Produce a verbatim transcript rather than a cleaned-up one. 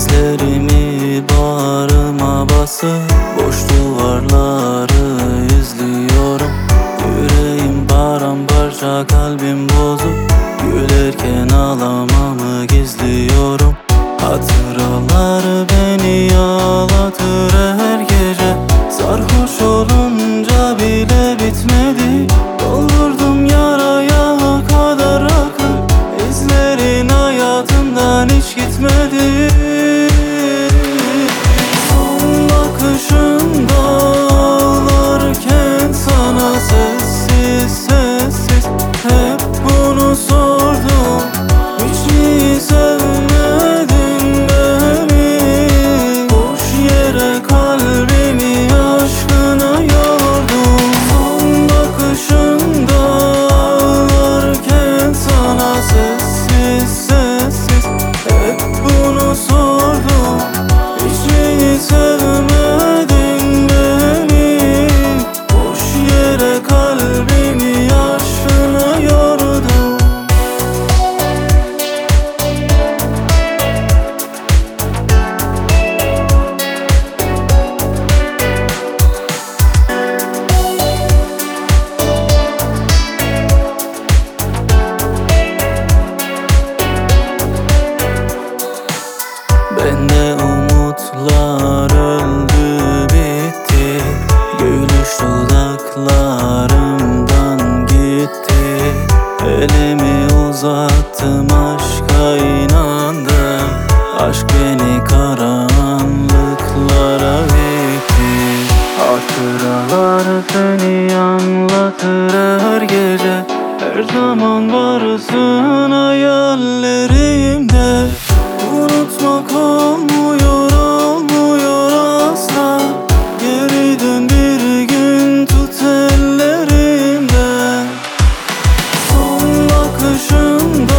Hislerimi bağrıma basıp boş duvarları izliyorum. Yüreğim paramparça, kalbim bozuk. Gülerken ağlamamı gizliyorum. Hatıralar beni ağlatır her gece. Sarhoş olunca bile bitmedi. Doldurdum yaraya kadar rakı. İzlerin hayatımdan hiç gitmedi. Son bakışımda ağlarken sana sessiz sessiz hep bunu sordum. Hiç mi sevmedin beni? Boş yere kalbimi aşkına yordum. Son bakışımda ağlarken sana sessiz sessiz hep bunu sordum. Hiç mi sevmedin beni? Boş yere kalbimi aşkına yordum. Bende umutlar öldü bitti. Gülüş dudaklarımdan gitti. Elimi uzattım, aşka inandım. Aşk beni karanlıklara itti. Hatıralar seni anlatır her gece. Her zaman varsın hayallerimde. Unutmak olmuyor, olmuyor asla. Geri dön bir gün, tut ellerimden. Son bakışımda